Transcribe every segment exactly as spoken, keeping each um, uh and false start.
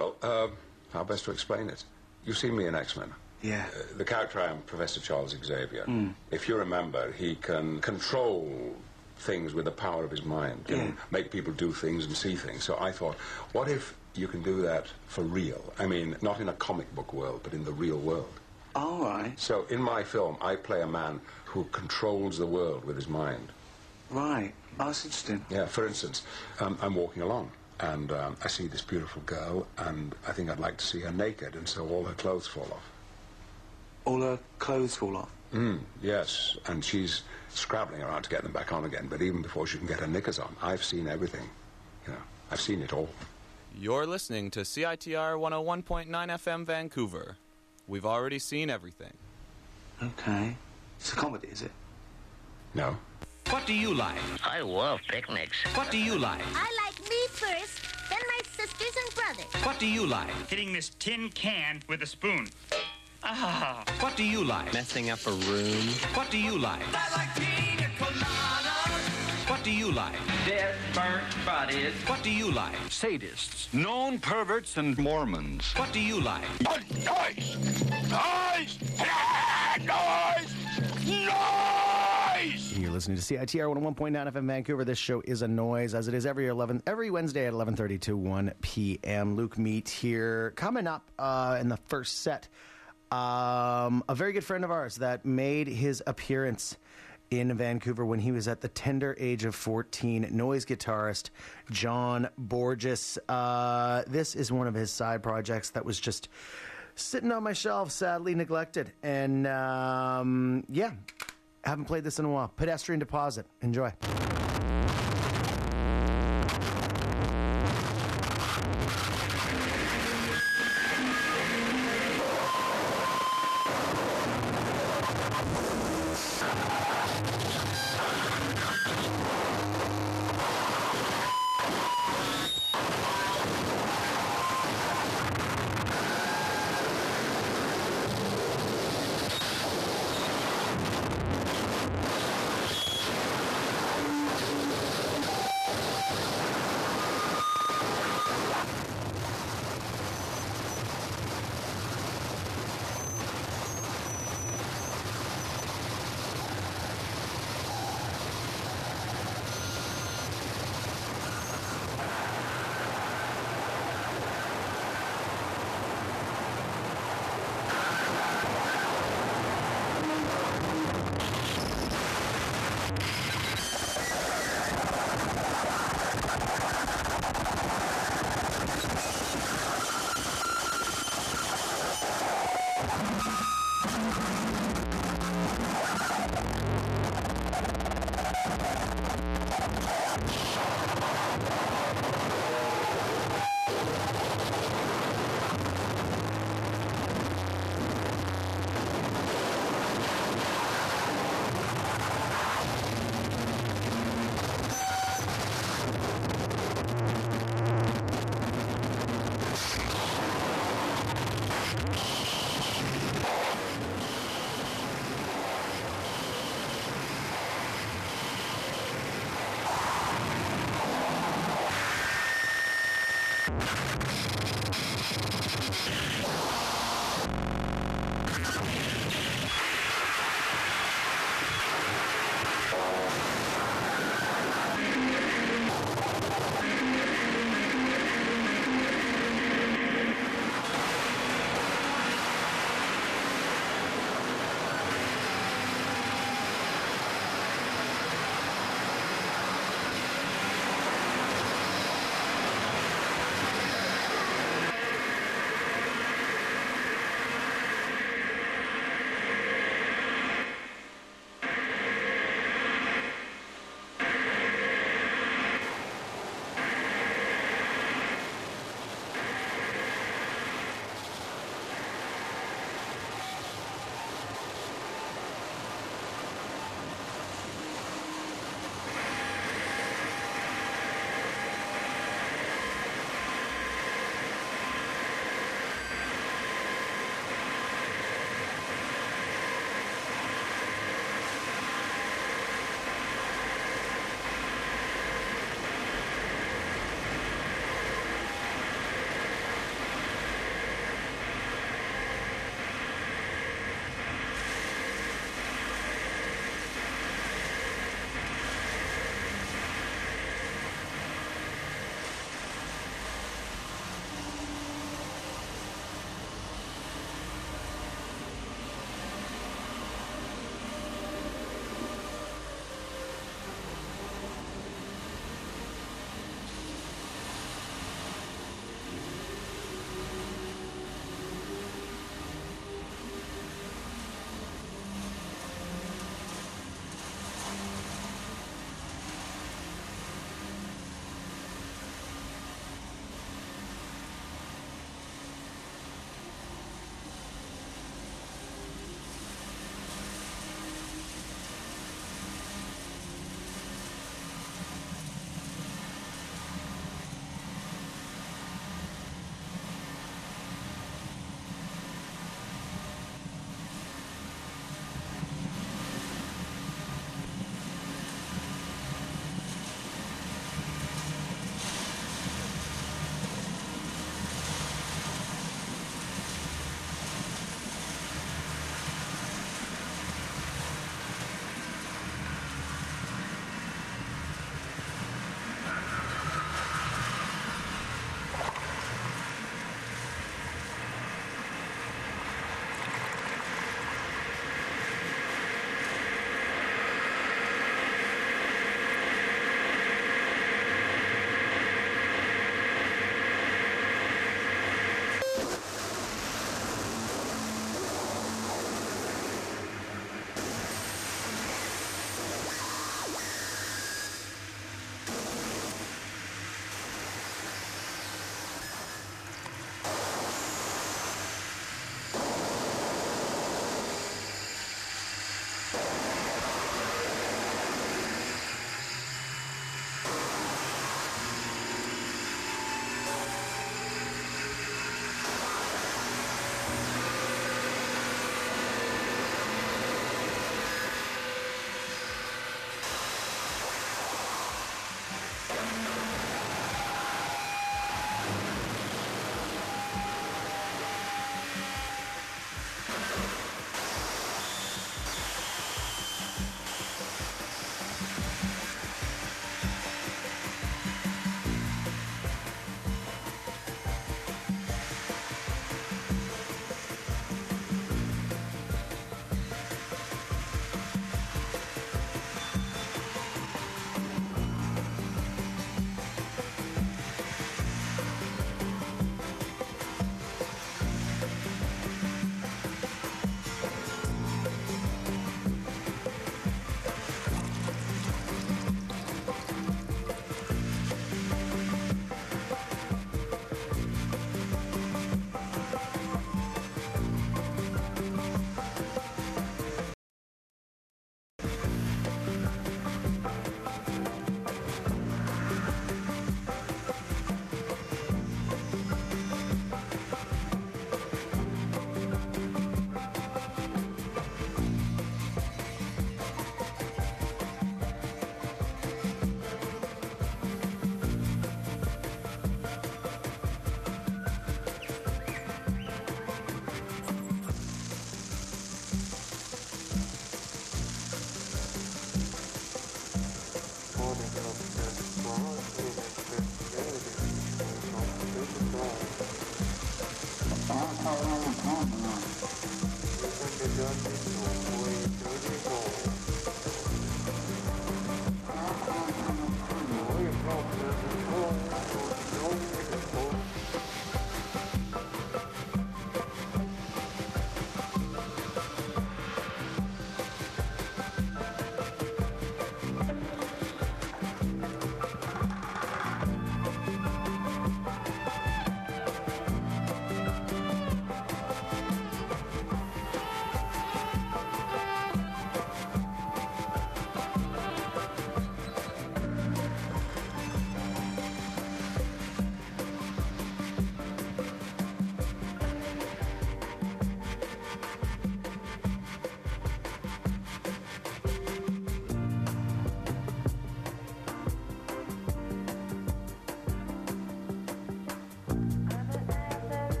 Well, uh, how best to explain it? You've seen me in X-Men. Yeah. Uh, the character I am, Professor Charles Xavier. Mm. If you remember, he can control things with the power of his mind. He Yeah. can make people do things and see things. So I thought, what if you can do that for real? I mean, not in a comic book world, but in the real world. All right. So in my film, I play a man who controls the world with his mind. Right. Oh, that's interesting. Yeah, for instance, um, I'm walking along, and um, I see this beautiful girl, and I think I'd like to see her naked, and so all her clothes fall off. All her clothes fall off? Mm, yes, and she's scrabbling around to get them back on again, but even before she can get her knickers on, I've seen everything. You know, I've seen it all. You're listening to C I T R one oh one point nine F M Vancouver. We've already seen everything. Okay. It's a comedy, is it? No. What do you like? I love picnics. What do you like? I like me first, then my sisters and brothers. What do you like? Hitting this tin can with a spoon. Ah. What do you like? Messing up a room. What do you like? I like pina coladas. What do you like? Dead, burnt bodies. What do you like? Sadists, known perverts, and Mormons. What do you like? Noise! Noise! Noise! Noise! You're listening to C I T R one oh one point nine F M Vancouver. This show is a noise, as it is every eleven every Wednesday at eleven thirty to one p.m. Luke Meat here. Coming up uh, in the first set, um, a very good friend of ours that made his appearance in Vancouver when he was at the tender age of fourteen, noise guitarist John Borges. Uh, this is one of his side projects that was just sitting on my shelf, sadly neglected. And um, yeah, haven't played this in a while. Pedestrian Deposit. Enjoy.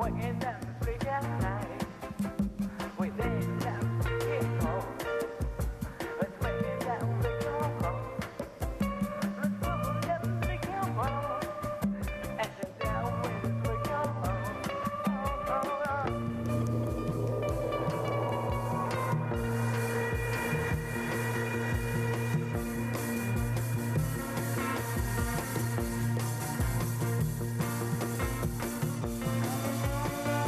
Thank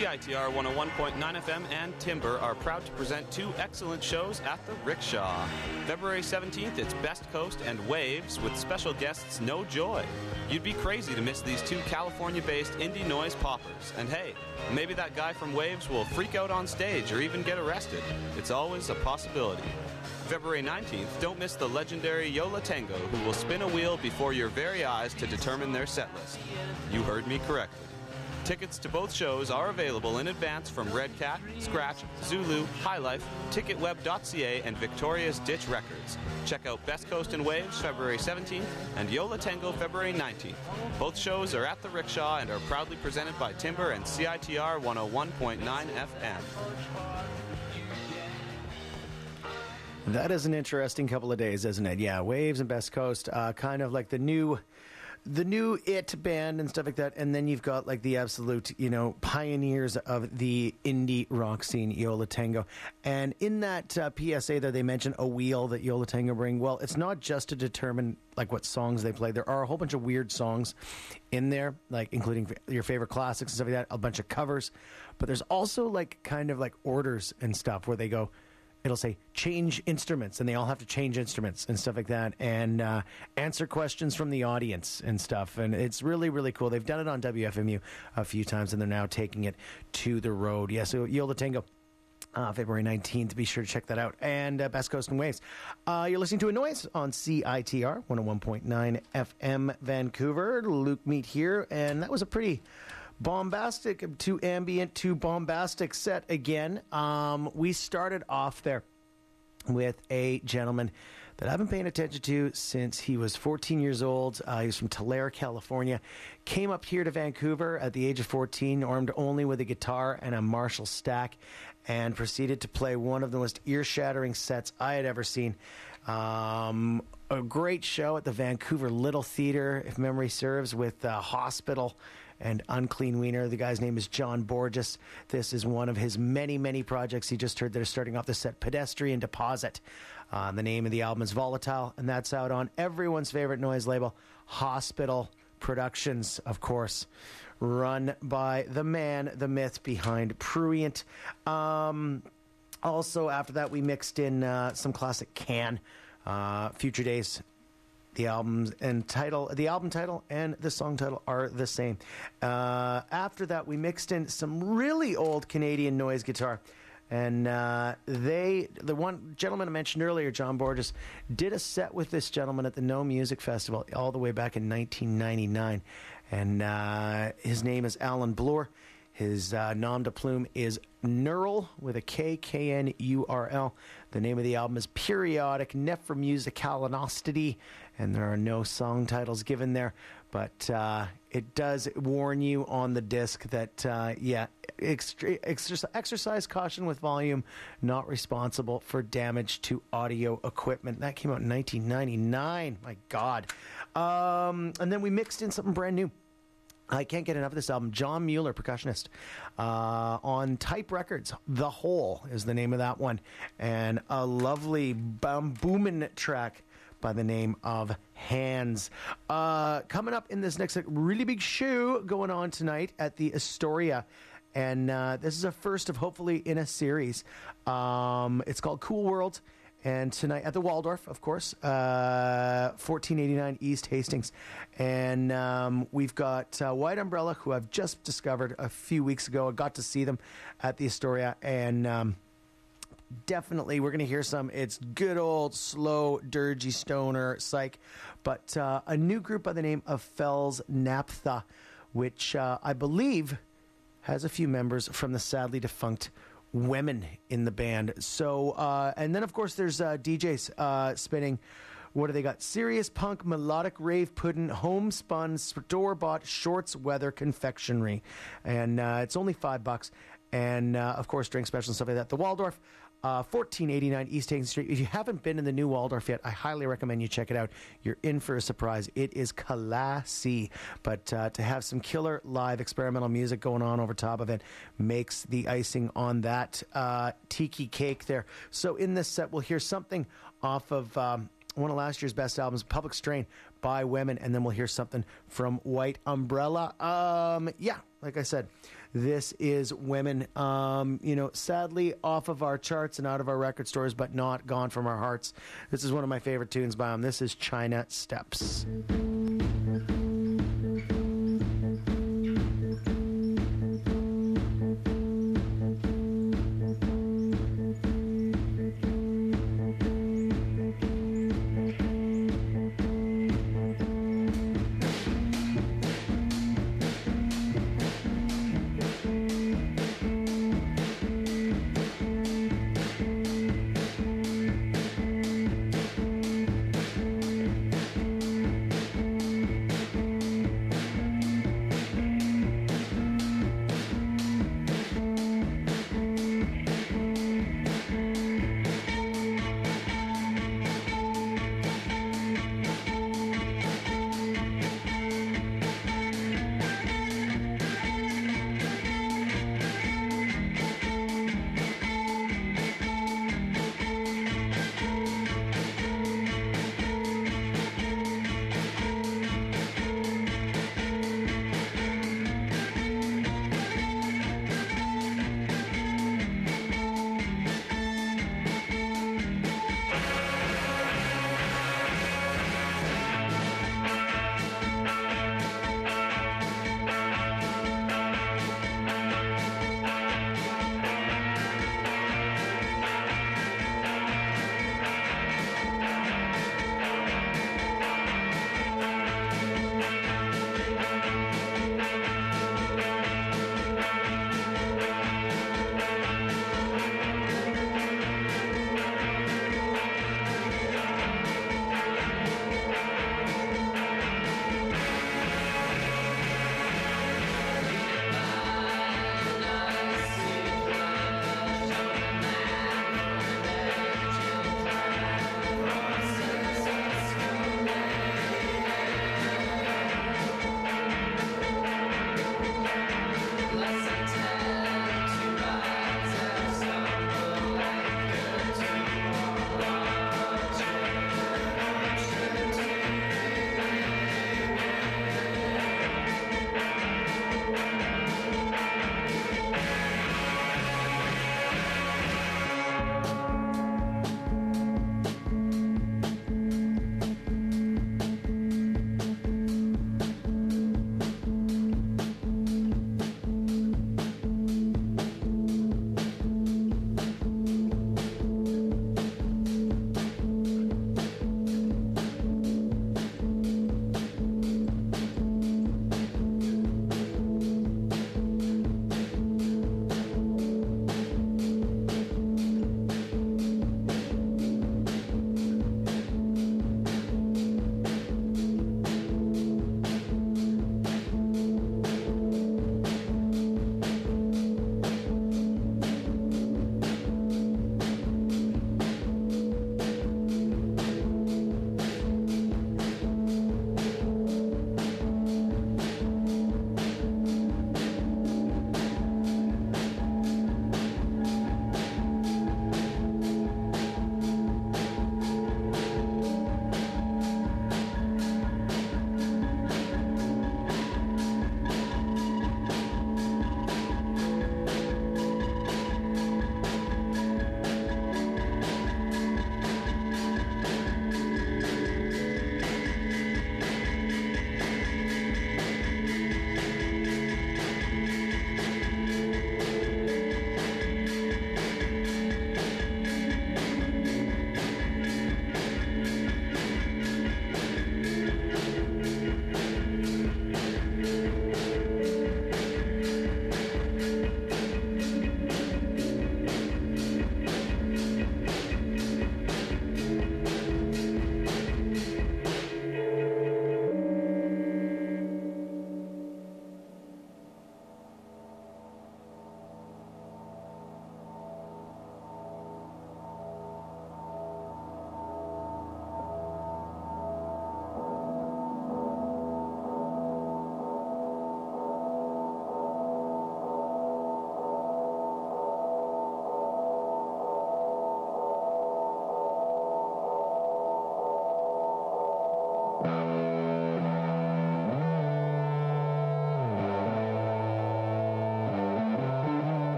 C I T R one oh one point nine F M and Timber are proud to present two excellent shows at the Rickshaw. February seventeenth, it's Best Coast and Waves with special guests No Joy. You'd be crazy to miss these two California-based indie noise poppers. And hey, maybe that guy from Waves will freak out on stage or even get arrested. It's always a possibility. February nineteenth, don't miss the legendary Yo La Tengo, who will spin a wheel before your very eyes to determine their set list. You heard me correctly. Tickets to both shows are available in advance from Red Cat, Scratch, Zulu, High Life, ticketweb dot c a, and Victoria's Ditch Records. Check out Best Coast and Waves February seventeenth and Yo La Tengo February nineteenth. Both shows are at the Rickshaw and are proudly presented by Timber and C I T R one oh one point nine F M. That is an interesting couple of days, isn't it? Yeah, Waves and Best Coast, uh, kind of like the new... the new It band and stuff like that, and then you've got like the absolute, you know, pioneers of the indie rock scene, Yo La Tengo. And in that uh, P S A there, they mention a wheel that Yo La Tengo bring. Well, it's not just to determine like what songs they play. There are a whole bunch of weird songs in there, like including your favorite classics and stuff like that, a bunch of covers. But there's also like kind of like orders and stuff where they go, it'll say change instruments, and they all have to change instruments and stuff like that, and uh, answer questions from the audience and stuff. And it's really, really cool. They've done it on W F M U a few times, and they're now taking it to the road. Yeah, so Yo La Tengo, uh, February nineteenth. Be sure to check that out. And uh, Best Coast and Waves. Uh, you're listening to A Noise on C I T R one oh one point nine F M Vancouver. Luke Meat here, and that was a pretty... bombastic to ambient to bombastic set again. Um, we started off there with a gentleman that I've been paying attention to since he was fourteen years old. Uh, he was from Tulare, California. Came up here to Vancouver at the age of fourteen, armed only with a guitar and a Marshall stack, and proceeded to play one of the most ear-shattering sets I had ever seen. Um, a great show at the Vancouver Little Theatre, if memory serves, with uh, Hospital and Unclean Wiener. The guy's name is John Borges. This is one of his many, many projects he just heard that are starting off the set, Pedestrian Deposit. Uh, the name of the album is Volatile, and that's out on everyone's favorite noise label, Hospital Productions, of course, run by the man, the myth behind Prurient. Um, also, after that, we mixed in uh, some classic Can, uh, Future Days. The album's and title, the album title and the song title are the same. Uh, after that, we mixed in some really old Canadian noise guitar, and uh, they, the one gentleman I mentioned earlier, John Borges, did a set with this gentleman at the No Music Festival all the way back in nineteen ninety-nine, and uh, his name is Alan Bloor. His uh, nom de plume is Knurl with a K, K N U R L. The name of the album is Periodic Nephromusicality, and there are no song titles given there, but uh, it does warn you on the disc that, uh, yeah, extra- exercise, exercise caution with volume, not responsible for damage to audio equipment. That came out in nineteen ninety-nine. My God. Um, and then we mixed in something brand new. I can't get enough of this album. John Mueller, percussionist, uh, on Type Records. The Hole is the name of that one. And a lovely boom-booming track by the name of Hands. Uh, coming up in this next really big show going on tonight at the Astoria. And uh, this is a first of hopefully in a series. Um, it's called Cool World. And tonight at the Waldorf, of course, uh, fourteen eighty-nine East Hastings. And um, we've got uh, White Umbrella, who I've just discovered a few weeks ago. I got to see them at the Astoria. And um, definitely we're going to hear some. It's good old, slow, dirgy stoner psych. But uh, a new group by the name of Fells Naphtha, which uh, I believe has a few members from the sadly defunct Women in the band. So, uh, and then of course there's uh, D Js uh, spinning. What do they got? Serious punk, melodic rave pudding, homespun, store-bought shorts weather confectionery, and uh, it's only five bucks. And uh, of course, drink special and stuff like that. The Waldorf, uh, fourteen eighty-nine East Hastings Street. If you haven't been in the new Waldorf yet, I highly recommend you check it out. You're in for a surprise. It is classy, but uh, to have some killer live experimental music going on over top of it makes the icing on that uh, tiki cake there. So in this set, we'll hear something off of um, one of last year's best albums, Public Strain by Women, and then we'll hear something from White Umbrella. Um, yeah, like I said, This is Women, um, you know, sadly off of our charts and out of our record stores, but not gone from our hearts. This is one of my favorite tunes by them. This is China Steps.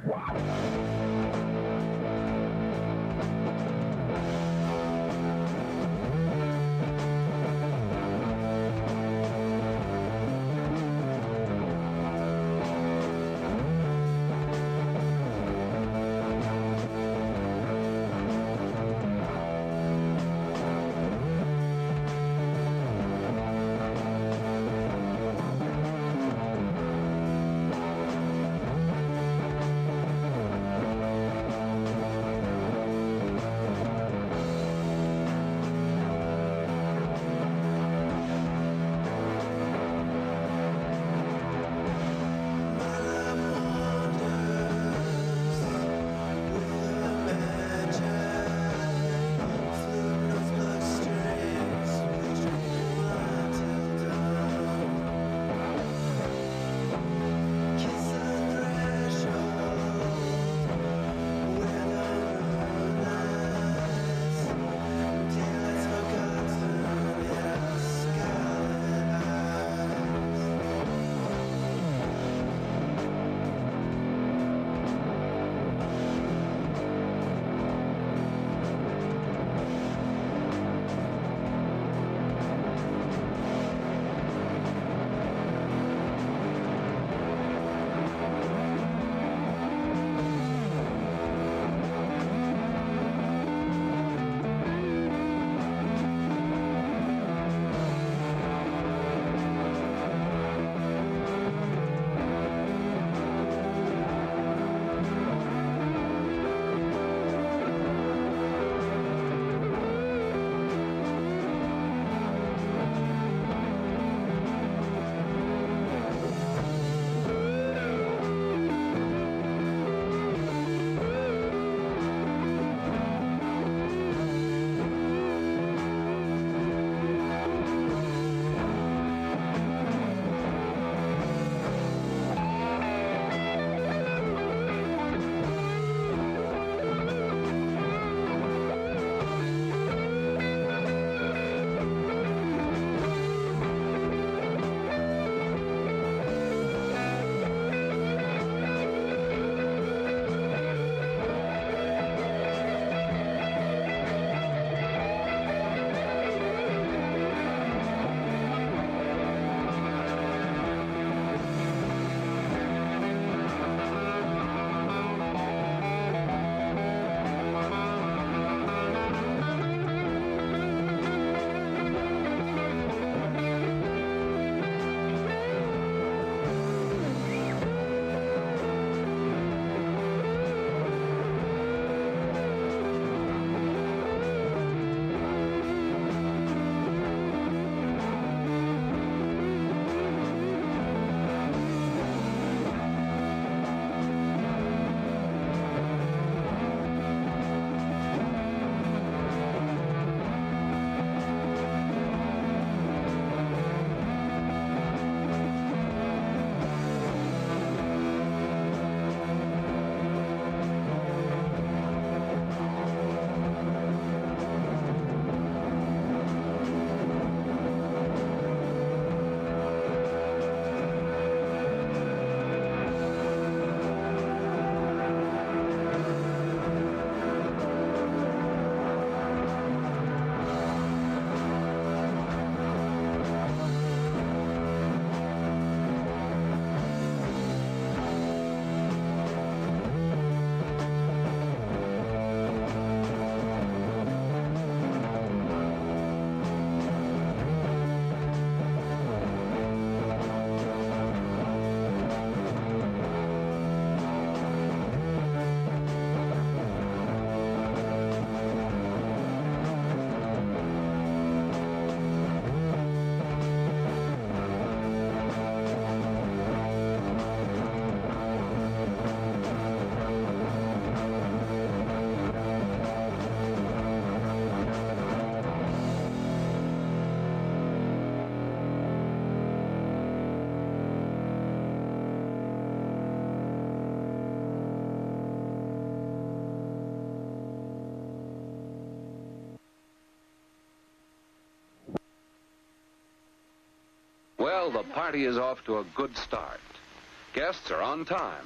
Well, the party is off to a good start. Guests are on time.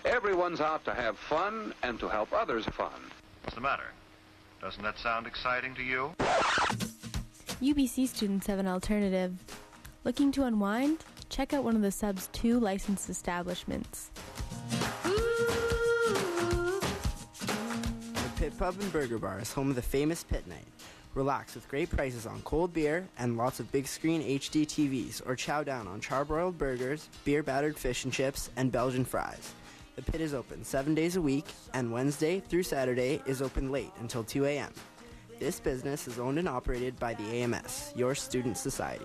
Everyone's out to have fun and to help others fun. What's the matter? Doesn't that sound exciting to you? U B C students have an alternative. Looking to unwind? Check out one of the sub's two licensed establishments. The Pit Pub and Burger Bar is home of the famous Pit Night. Relax with great prices on cold beer and lots of big screen H D T Vs, or chow down on charbroiled burgers, beer-battered fish and chips, and Belgian fries. The Pit is open seven days a week, and Wednesday through Saturday is open late until two a.m. This business is owned and operated by the A M S, your student society.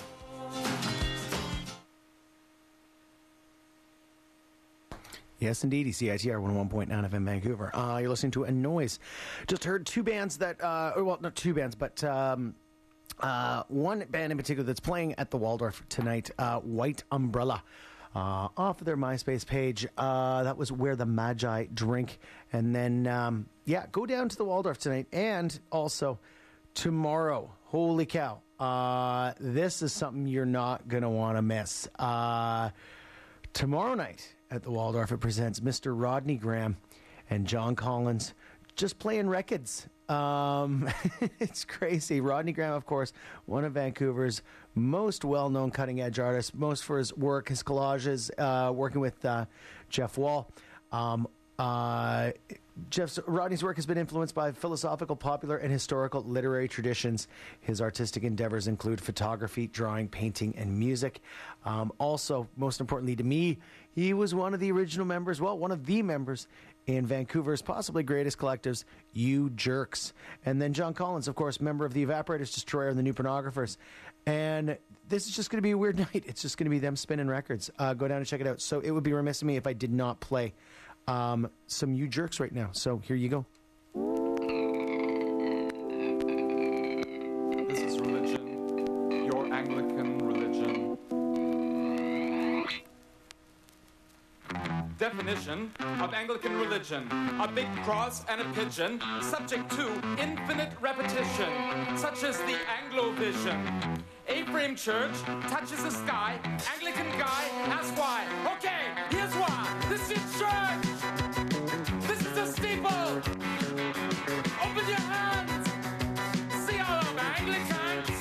Yes, indeed. C I T R one oh one point nine F M Vancouver. Uh, you're listening to A Noise. Just heard two bands that, uh, well, not two bands, but um, uh, one band in particular that's playing at the Waldorf tonight, uh, White Umbrella. Uh, off of their MySpace page. Uh, that was Where the Magi Drink. And then, um, yeah, go down to the Waldorf tonight. And also tomorrow. Holy cow. Uh, this is something you're not going to want to miss. Uh, tomorrow night at the Waldorf, it presents Mister Rodney Graham and John Collins just playing records. Um, it's crazy. Rodney Graham, of course, one of Vancouver's most well-known cutting-edge artists, most for his work, his collages, uh, working with uh, Jeff Wall. Um, uh, Jeff's, Rodney's work has been influenced by philosophical, popular, and historical literary traditions. His artistic endeavors include photography, drawing, painting, and music. Um, also, most importantly to me, he was one of the original members, well, one of the members in Vancouver's possibly greatest collectives, You Jerks. And then John Collins, of course, member of the Evaporators Destroyer and the New Pornographers. And this is just going to be a weird night. It's just going to be them spinning records. Uh, go down and check it out. So it would be remiss of me if I did not play um, some You Jerks right now. So here you go. This is religion, your Anglican religion. Definition of Anglican religion: a big cross and a pigeon, subject to infinite repetition, such as the Anglo-vision. A-frame church touches the sky, Anglican guy asks why. Okay, here's why. This is church. This is a steeple. Open your hands. See all of Anglicans.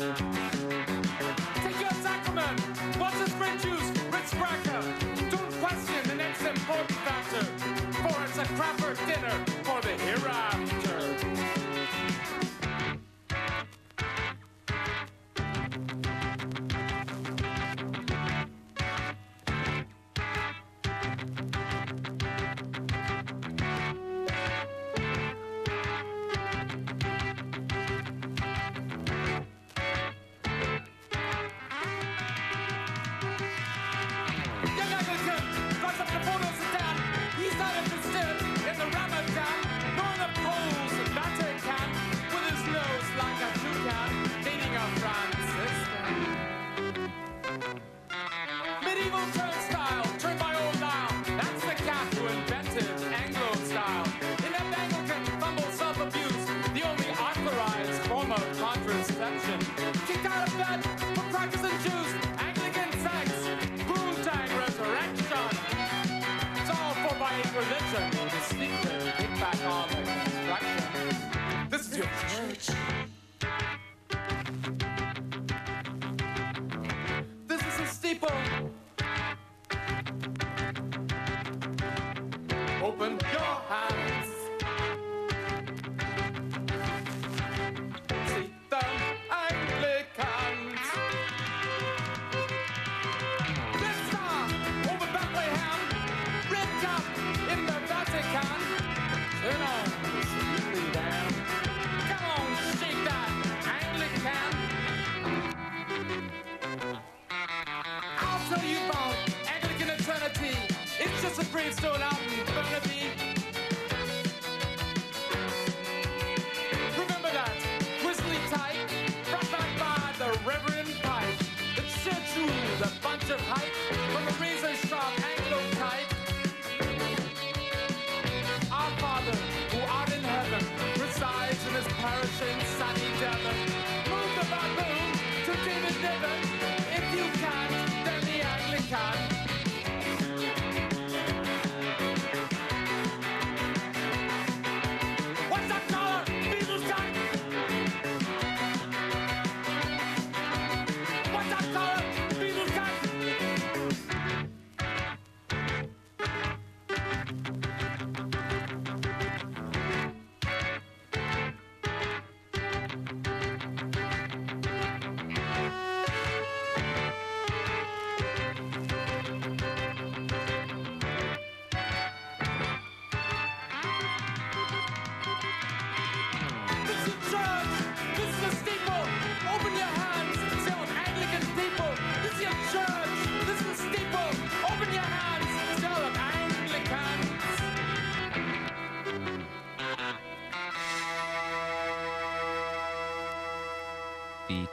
Take your sacrament. What's this grape juice? Ritz cracker. Don't question the next important factor, for it's a crapper dinner for the hereafter.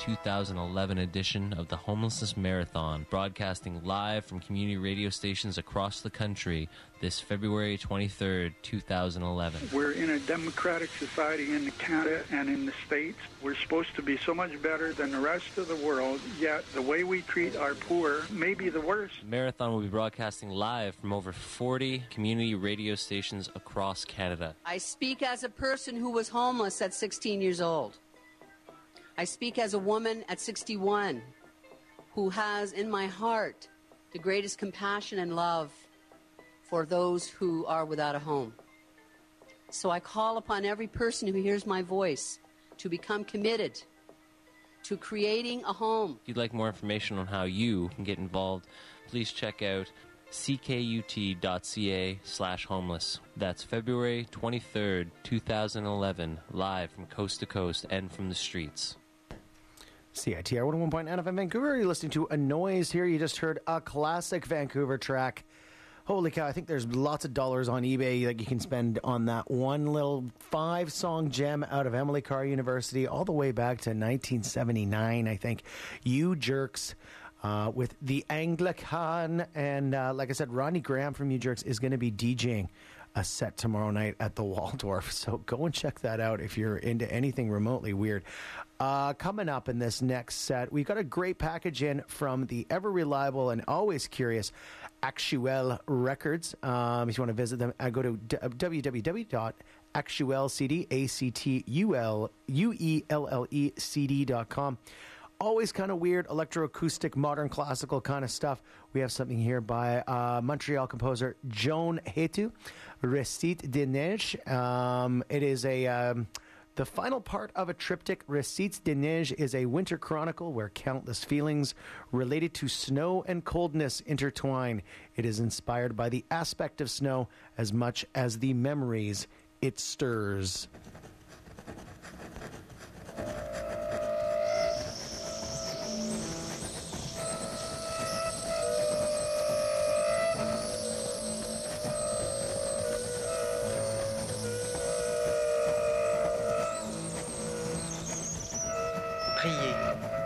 two thousand eleven edition of the Homelessness Marathon, broadcasting live from community radio stations across the country this February twenty-third, two thousand eleven. We're in a democratic society in Canada and in the States. We're supposed to be so much better than the rest of the world, yet the way we treat our poor may be the worst. The marathon will be broadcasting live from over forty community radio stations across Canada. I speak as a person who was homeless at sixteen years old. I speak as a woman at sixty-one who has in my heart the greatest compassion and love for those who are without a home. So I call upon every person who hears my voice to become committed to creating a home. If you'd like more information on how you can get involved, please check out ckut.ca slash homeless. That's February twenty-third, two thousand eleven, live from coast to coast and from the streets. C I T R one oh one point nine F M Vancouver. You're listening to A Noise here. You just heard a classic Vancouver track. Holy cow, I think there's lots of dollars on eBay that you can spend on that one little five-song gem out of Emily Carr University all the way back to nineteen seventy-nine, I think. You Jerks uh, with the Anglican. And uh, like I said, Ronnie Graham from You Jerks is going to be DJing a set tomorrow night at the Waldorf. So go and check that out if you're into anything remotely weird. Uh, coming up in this next set, we've got a great package in from the ever-reliable and always curious Actuel Records. Um, if you want to visit them, I go to w w w dot actuel c d c d dot com. Always kind of weird, electroacoustic, modern, classical kind of stuff. We have something here by uh, Montreal composer Joan Hetu, Récits de Neige. Um, it is a... Um, The final part of a triptych, Récits de Neige, is a winter chronicle where countless feelings related to snow and coldness intertwine. It is inspired by the aspect of snow as much as the memories it stirs. Prier.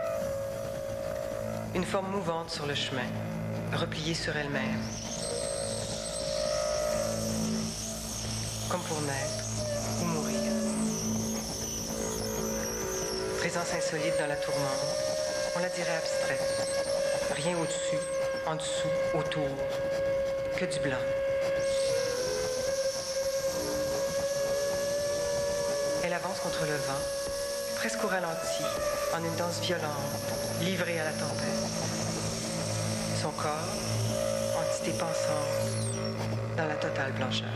Une forme mouvante sur le chemin, repliée sur elle-même. Comme pour naître ou mourir. Présence insolite dans la tourmente, on la dirait abstraite. Rien au-dessus, en dessous, autour, que du blanc. Elle avance contre le vent, presque au ralenti, en une danse violente, livrée à la tempête. Son corps, entité pensante, dans la totale blancheur.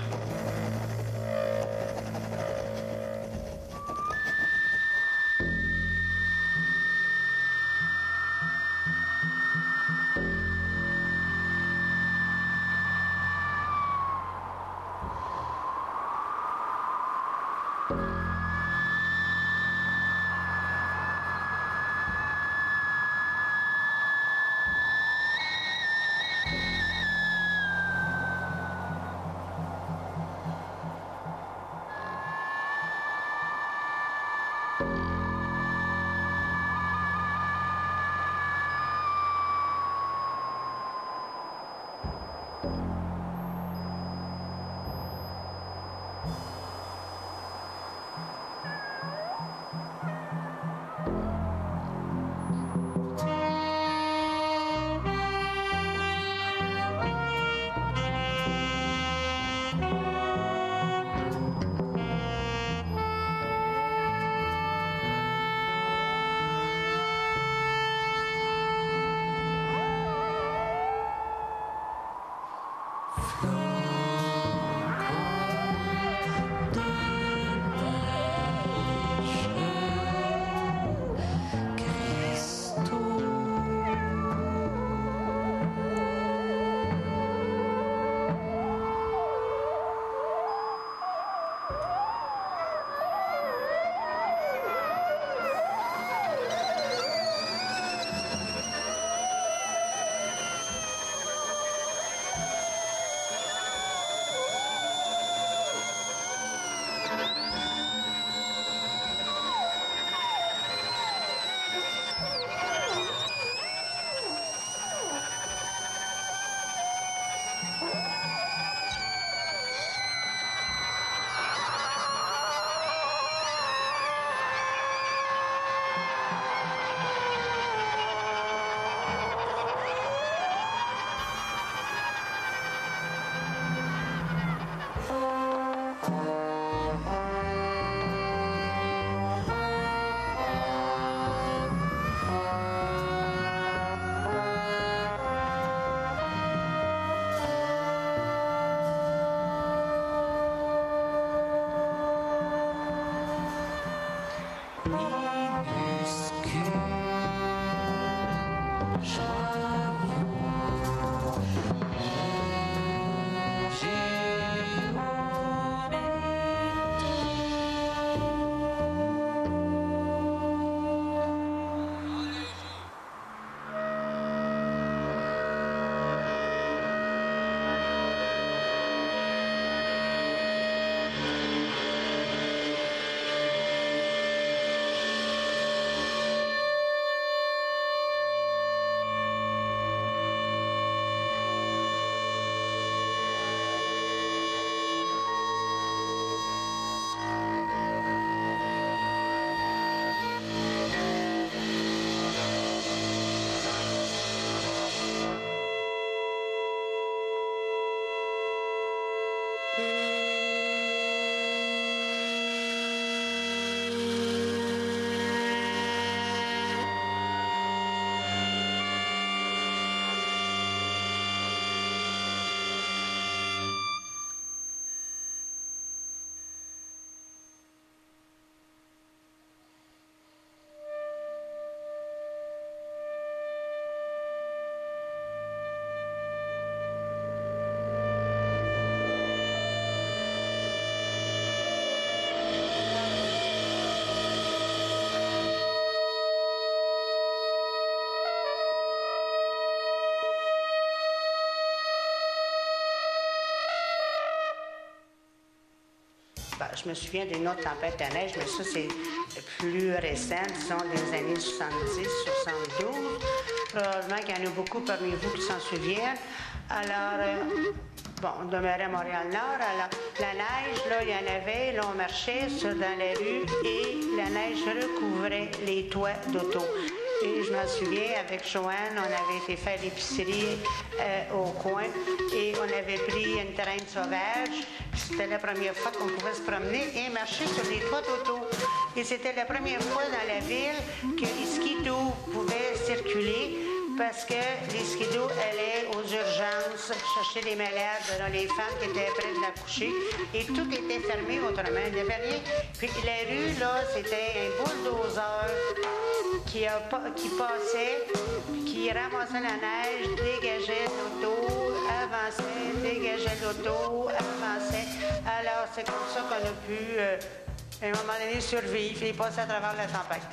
Ben, je me souviens d'une autre tempête de neige, mais ça, c'est plus récent, disons, des années soixante-dix, soixante-douze. Probablement qu'il y en a beaucoup parmi vous qui s'en souviennent. Alors, euh, bon, on demeurait à Montréal-Nord. Alors, la neige, là, il y en avait. Là, on marchait sur, dans les rues et la neige recouvrait les toits d'auto. Et je m'en souviens, avec Joanne, on avait été faire l'épicerie euh, au coin et on avait pris une traîne sauvage. C'était la première fois qu'on pouvait se promener et marcher sur les toits d'auto. Et c'était la première fois dans la ville que les skidoo pouvaient circuler parce que les skidoo allaient aux urgences chercher les malades, dans les femmes qui étaient près d'accoucher. Et tout était fermé autrement. Il n'y avait rien. Puis la rue, là, c'était un bulldozer qui, a, qui passait, qui ramassait la neige, dégageait l'auto, avançait, dégageait l'auto, avançait. Alors, c'est comme ça qu'on a pu, euh, à un moment donné, survivre et passer à travers la tempête.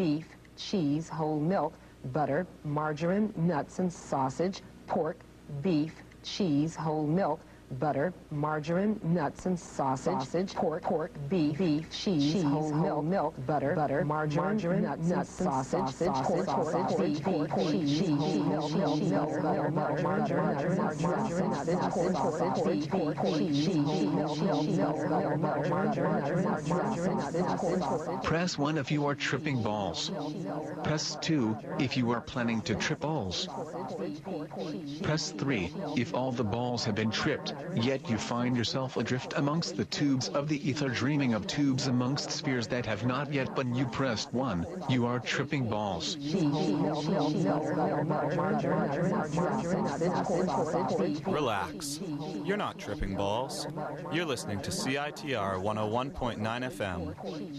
beef, cheese, whole milk, butter, margarine, nuts and sausage, pork, beef, cheese, whole milk, butter, margarine, nuts and sausage, sausage pork, pork, beef, beef, cheese, cheese whole, whole milk, butter, butter, margarine, margarine nuts, nuts and sausage, sausage, pork, sausage, beef, pork, cheese, cheese, whole milk, milk, milk, butter, butter, margarine, nuts, margarine, sausage, sausage, beef, pork, cheese, cheese, milk, milk, milk, butter, butter, margarine, nuts, sausage. Press one if you are tripping balls. Press two if you are planning to trip balls. Press three if all the balls have been tripped, yet you find yourself adrift amongst the tubes of the ether, dreaming of tubes amongst spheres that have not yet been. You pressed one, you are tripping balls. Relax. You're not tripping balls. You're listening to C I T R one oh one point nine F M.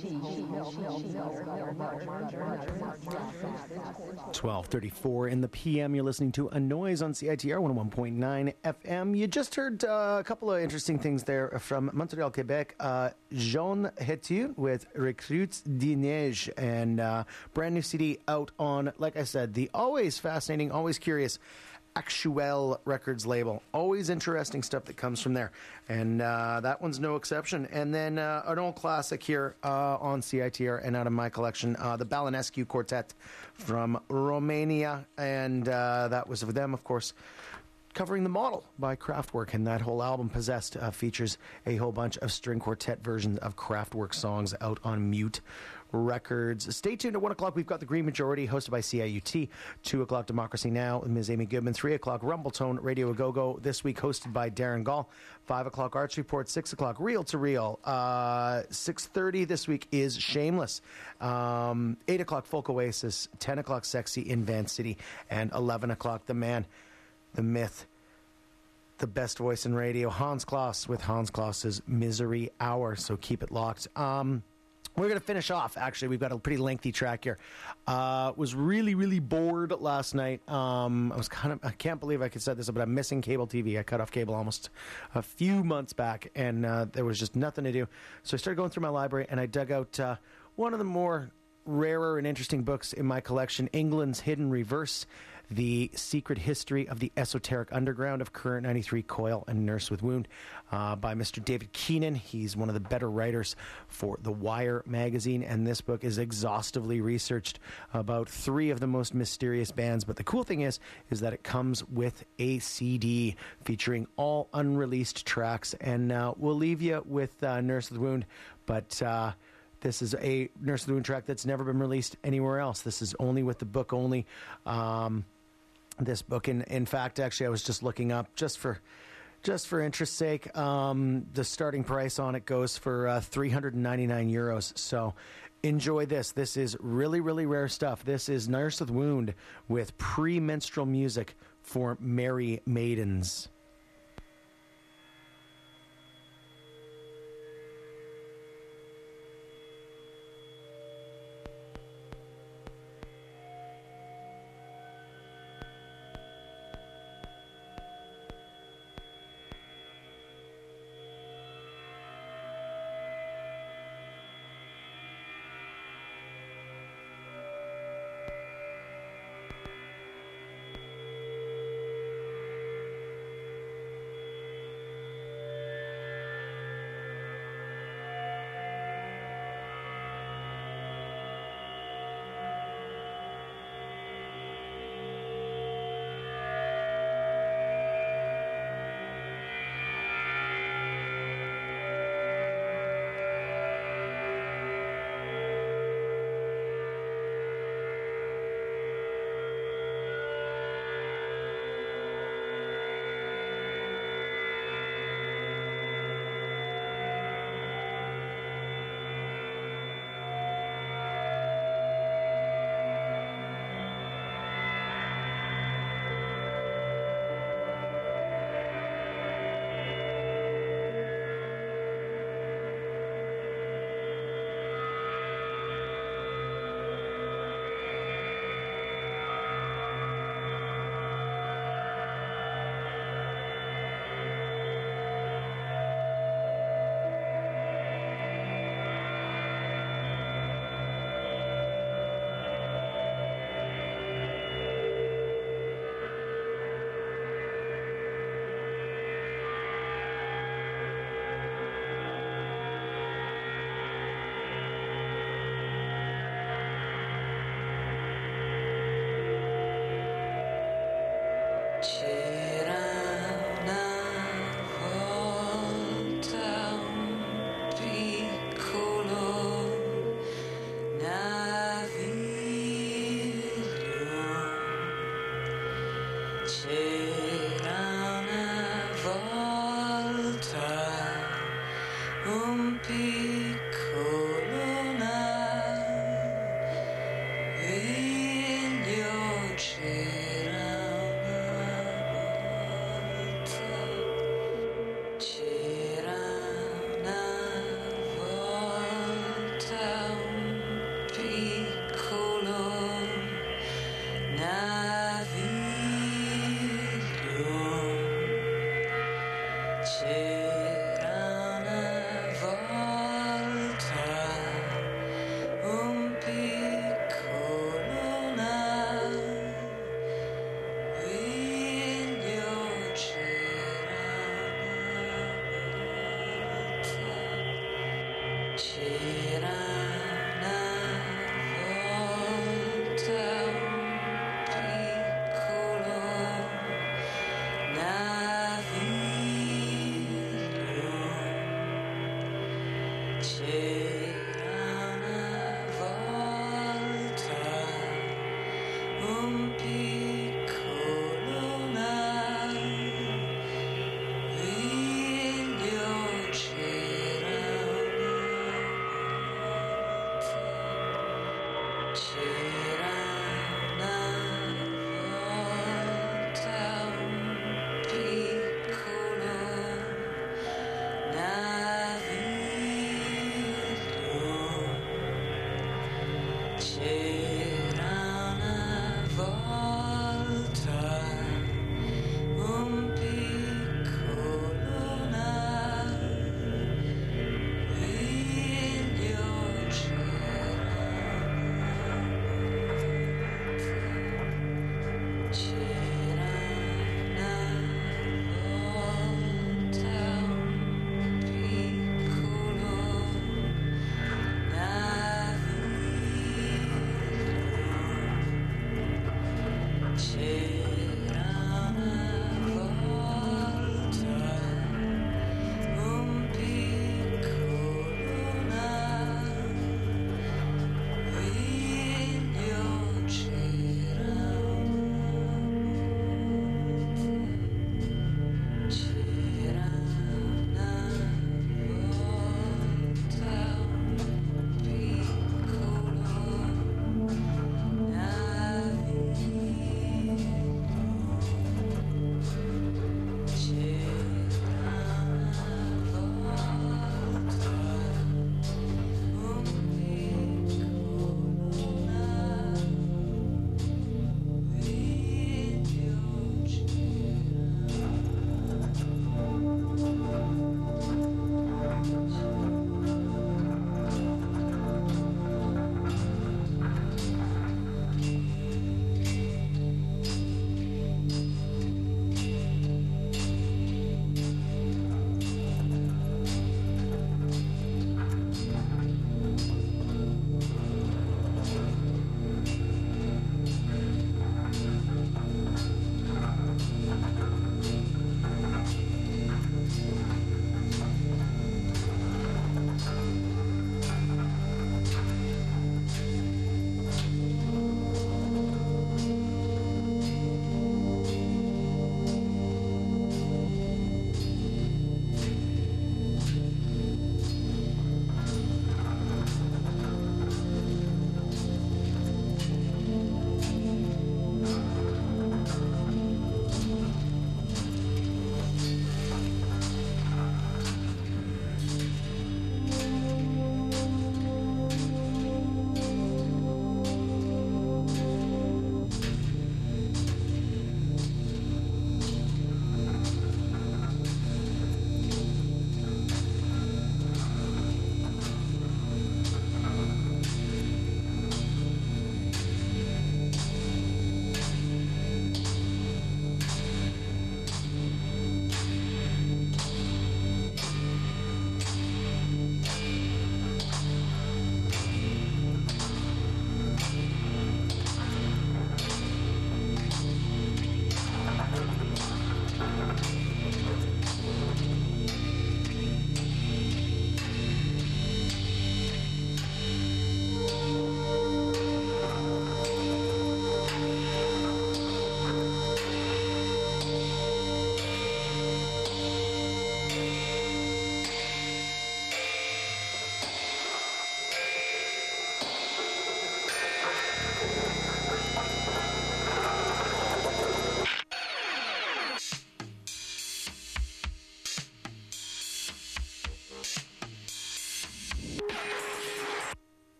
twelve thirty-four in the P M. You're listening to A Noise on C I T R one oh one point nine F M. You just heard uh, a couple of interesting things there from Montreal, Quebec. Uh, Jean Hetu with Recruits de Neige, and uh, brand new C D out on, like I said, the always fascinating, always curious Actuel Records label. Always interesting stuff that comes from there, and uh, that one's no exception. And then uh, an old classic here uh, on C I T R and out of my collection, uh, the Balanescu Quartet from Romania, and uh, that was of them, of course, covering The Model by Kraftwerk, and that whole album, Possessed, uh, features a whole bunch of string quartet versions of Kraftwerk songs out on Mute Records. Stay tuned at one o'clock. We've got The Green Majority, hosted by C I U T. two o'clock, Democracy Now! with Miz Amy Goodman. three o'clock, Rumbletone Radio A-Go-Go, this week hosted by Darren Gall. five o'clock, Arts Report. six o'clock, Reel to Reel. Uh, six thirty this week is Shameless. Um, eight o'clock, Folk Oasis. ten o'clock, Sexy in Van City. And eleven o'clock, The Man, the Myth, the best voice in radio, Hans Kloss with Hans Kloss's Misery Hour. So keep it locked. Um, we're going to finish off, actually. We've got a pretty lengthy track here. Uh, was really, really bored last night. Um, I was kind of, I can't believe I could say this, but I'm missing cable T V. I cut off cable almost a few months back, and uh, there was just nothing to do. So I started going through my library, and I dug out uh, one of the more rarer and interesting books in my collection, England's Hidden Reverse, The Secret History of the Esoteric Underground of Current ninety-three, Coil, and Nurse with Wound, uh, by Mister David Keenan. He's one of the better writers for The Wire magazine, and this book is exhaustively researched about three of the most mysterious bands. But the cool thing is, is that it comes with a C D featuring all unreleased tracks, and uh, we'll leave you with uh, Nurse with Wound, but uh, this is a Nurse with Wound track that's never been released anywhere else. This is only with the book only. Um, this book, in in fact, actually, I was just looking up just for just for interest's sake. Um, the starting price on it goes for uh, three hundred ninety-nine euros. So enjoy this. This is really, really rare stuff. This is Nurse with Wound with pre-menstrual music for merry maidens. Naviglo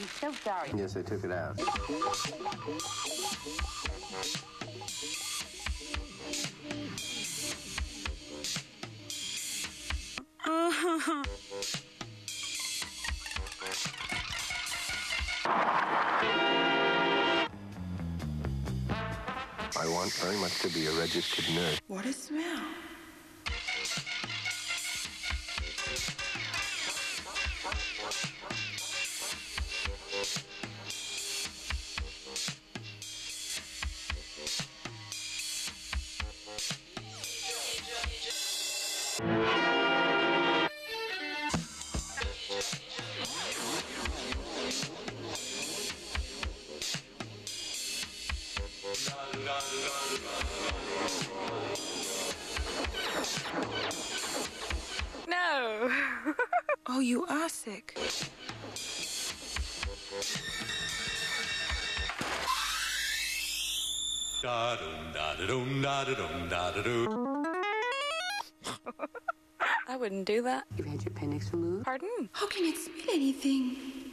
so sorry. Yes, I took it out. I want very much to be a registered nurse. What a smell. No. Oh, you are sick. I wouldn't do that. You've had your appendix removed? Pardon? How can it smell anything?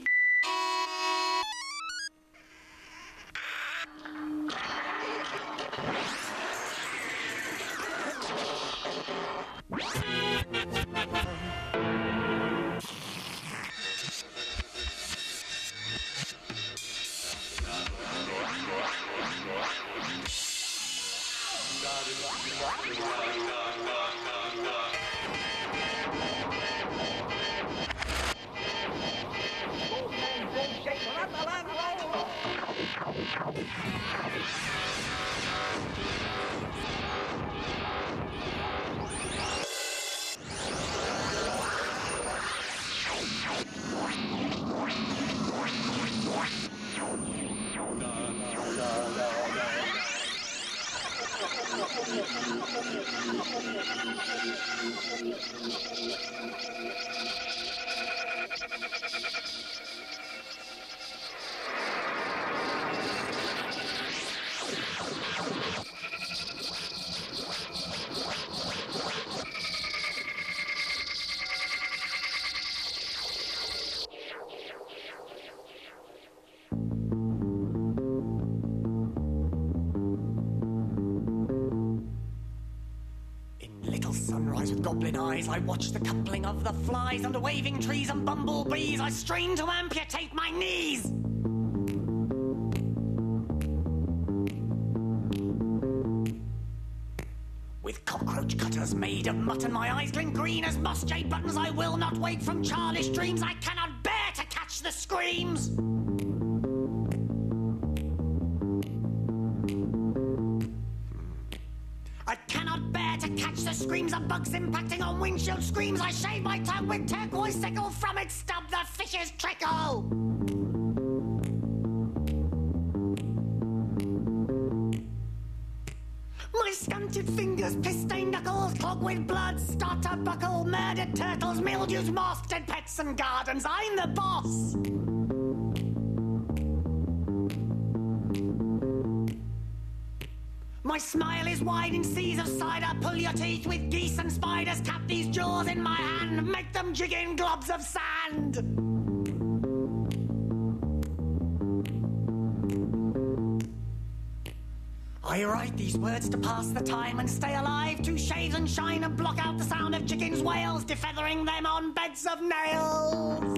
Goblin eyes, I watch the coupling of the flies under waving trees and bumblebees. I strain to amputate my knees. With cockroach cutters made of mutton, my eyes glint green as moss jade buttons. I will not wake from childish dreams. I cannot bear to catch the screams. I cannot bear to catch the screams of bugs impacting on windshield screams. I shave my tongue with turquoise sickle, from its stub the fishes trickle. My stunted fingers, piss-stained knuckles, clogged with blood, start to buckle. Murdered turtles, mildews, moths, dead pets and gardens. I'm the boss. My smile is wide in seas of cider. Pull your teeth with geese and spiders. Cap these jaws in my hand. Make them jig in globs of sand. I write these words to pass the time and stay alive. To shade and shine and block out the sound of chickens' wails, defeathering them on beds of nails.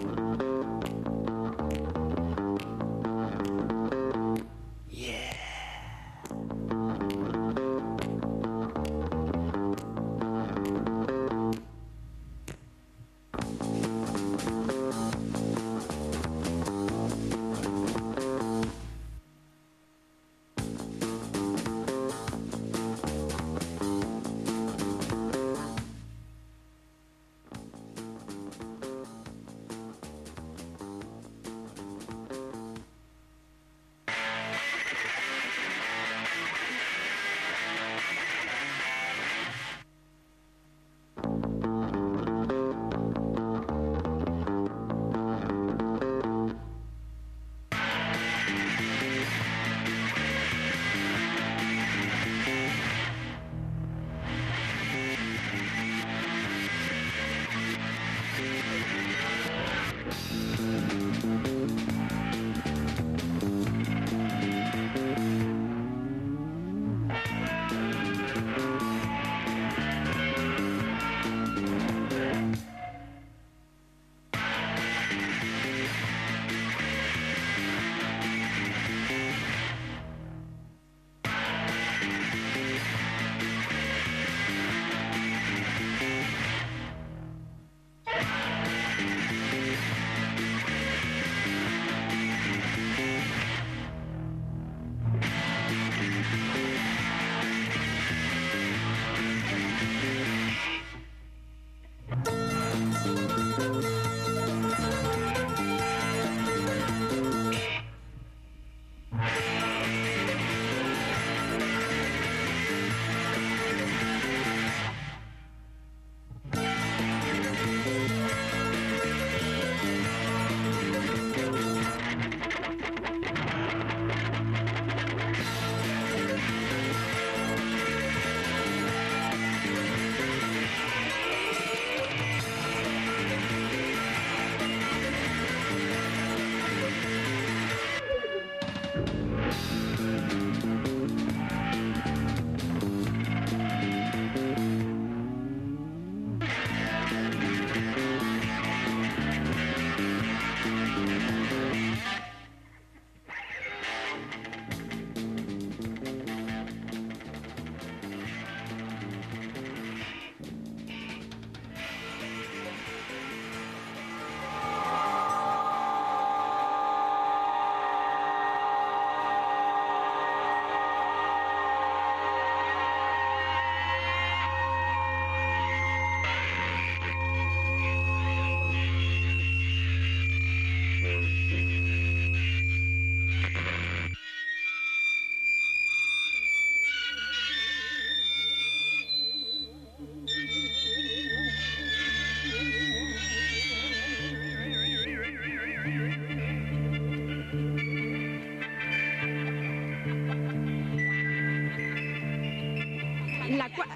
La cua-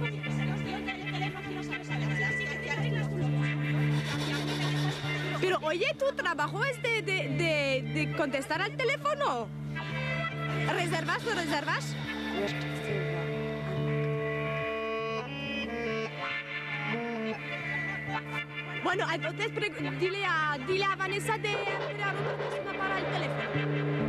Pero oye, tu trabajo es de, de, de, de contestar al teléfono. ¿Reservas o reservas? Bueno, entonces pre- dile a, dile a Vanessa de esperar otra persona para el teléfono.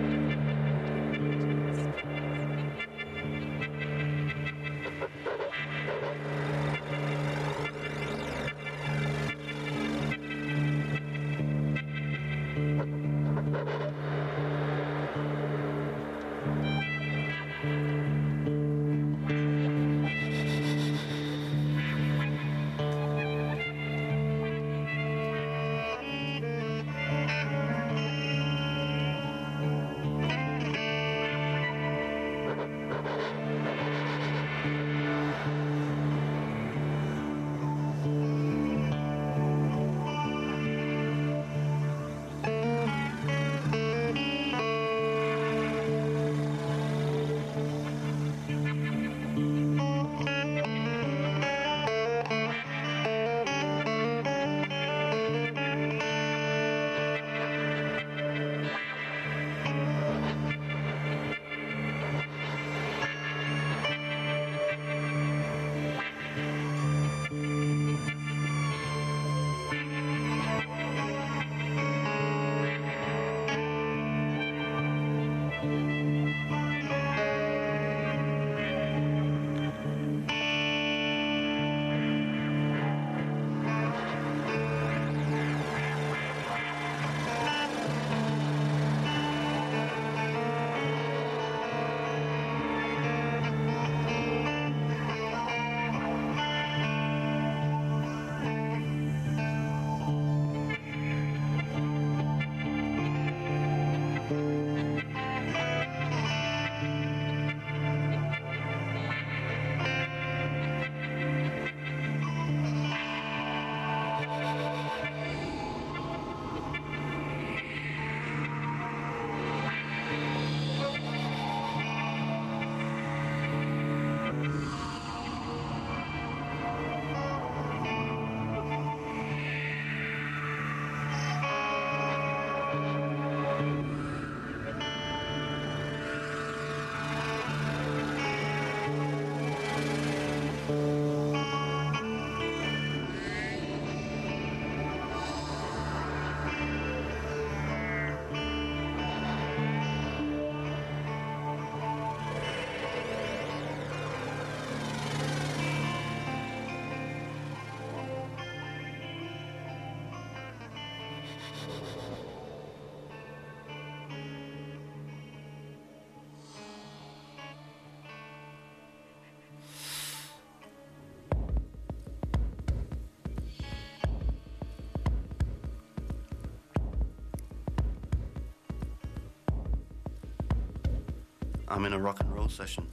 I'm in a rock and roll session,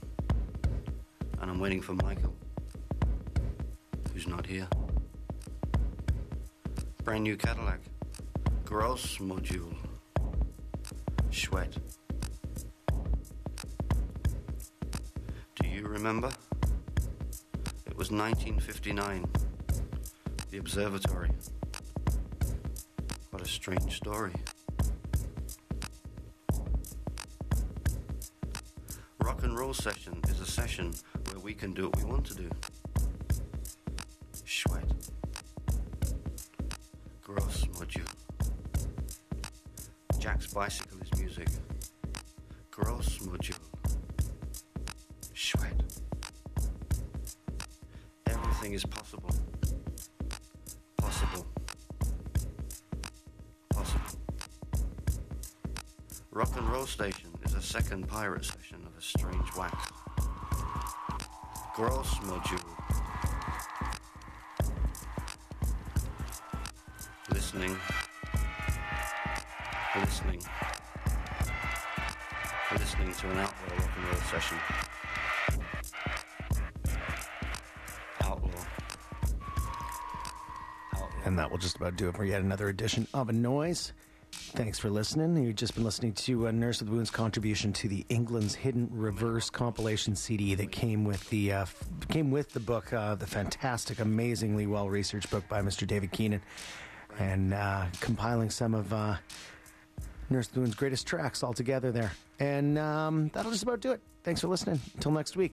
and I'm waiting for Michael, who's not here. Brand new Cadillac, gross module, Schwet. Do you remember? It was nineteen fifty-nine, the observatory. What a strange story. Rock and roll session is a session where we can do what we want to do. Schwet. Gross module. Jack's bicycle is music. Gross module. Schwet. Everything is possible. Possible. Possible. Rock and roll station is a second pirate session of a strange wax. Gross module. Listening. Listening. Listening to an outlaw rock and roll session. Outlaw. And that will just about do it for yet another edition of A Noise. Thanks for listening. You've just been listening to uh, Nurse with Wounds' contribution to the England's Hidden Reverse compilation C D that came with the uh, f- came with the book, uh, the fantastic, amazingly well-researched book by Mister David Keenan, and uh, compiling some of uh, Nurse with Wounds' greatest tracks all together there. And um, that'll just about do it. Thanks for listening. Until next week.